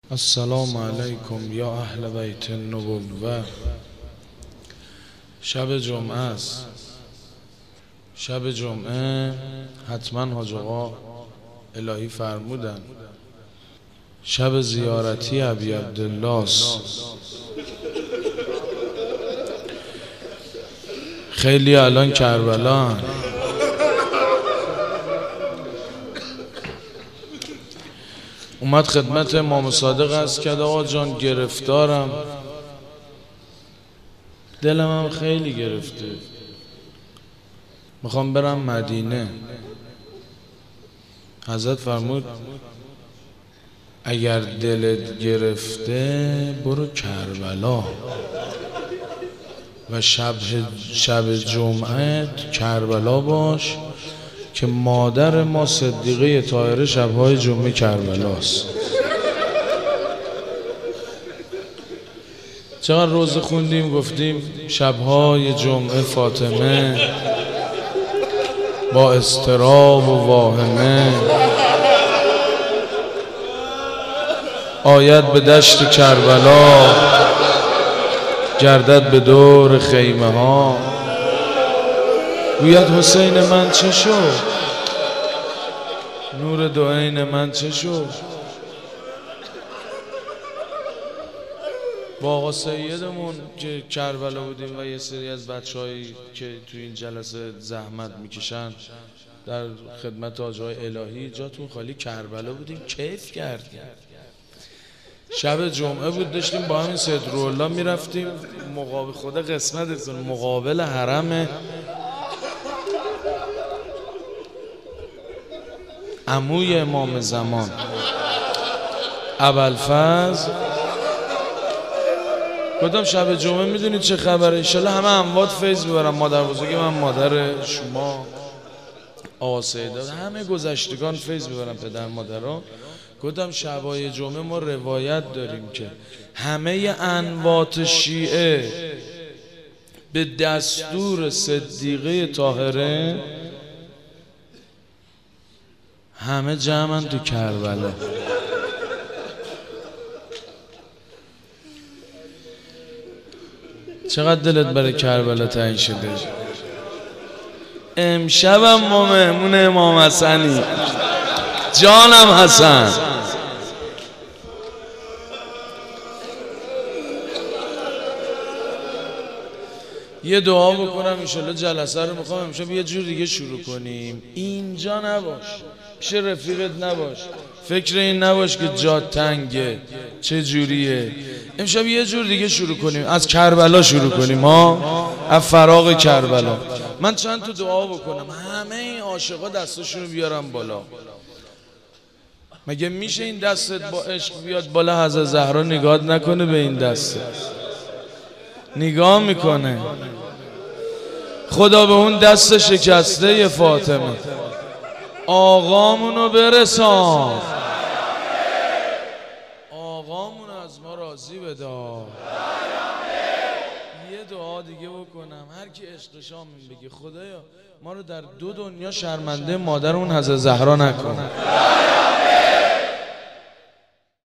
السلام علیکم یا اهل بیت النبوة. شب جمعه است. شب جمعه حتما حاج آقا الهی فرمودن شب زیارتی ابی عبدالله است. خیلی الان کربلا اومد خدمت امام صادق است که آقا جان گرفتارم، دلم هم خیلی گرفته، میخوام برم مدینه. حضرت فرمود اگر دلت گرفته برو کربلا و شب جمعه کربلا باش که مادر ما صدیقه طاهره شبهای جمعه کربلاست. چقدر روزه خوندیم گفتیم شبهای جمعه فاطمه با اضطراب و واهمه آید به دشت کربلا، گردد به دور خیمه ها، گوید حسین من چه شد، نور دو عین من چه شد. با آقا سیدمون که کربلا بودیم و یه سری از بچه‌هایی که تو این جلسه زحمت میکشن در خدمت حاج‌های الهی، جاتون خالی کربلا بودیم، کیف کردیم. شب جمعه بود، داشتیم با همین سید روح‌الله میرفتیم مقابل خدا قسمتتون مقابل حرم عموی امام زمان ابوالفضل. گفتم شب جمعه میدونید چه خبره؟ انشالله همه اموات فیض ببرم. مادر بزرگی من، مادر شما، آقا سیدات، همه گذشتگان فیض ببرم، پدر مادرها. گفتم شبای جمعه ما روایت داریم که همه انوات شیعه به دستور صدیقه طاهره همه جمعن تو کربلا. چقدر دلت برای کربلا تنگ شده؟ امشبم ما مهمون امام حسنی، جانم حسن. یه دعا بکنم انشالله جلسه رو میخوام امشب یه جور دیگه شروع کنیم. اینجا نباش، پیش رفیقت نباش، فکر این نباش که جات تنگه چه جوریه. امشب یه جور دیگه شروع کنیم، از کربلا شروع کنیم، از فراغ کربلا. من چند تا دعا بکنم، همه این عاشقا دستاشونو بیارم بالا. مگه میشه این دستت با عشق بیاد بالا، حضرت زهرا نگاه نکنه به این دستت؟ نگاه میکنه. خدا به اون دست شکسته فاطمه آقامونو برسان، آقامونو از ما راضی بدار. یه دعا دیگه بکنم، هر کی عشق شامون بگی خدایا ما رو در دو دنیا شرمنده مادر اون حضرت زهرا نکن.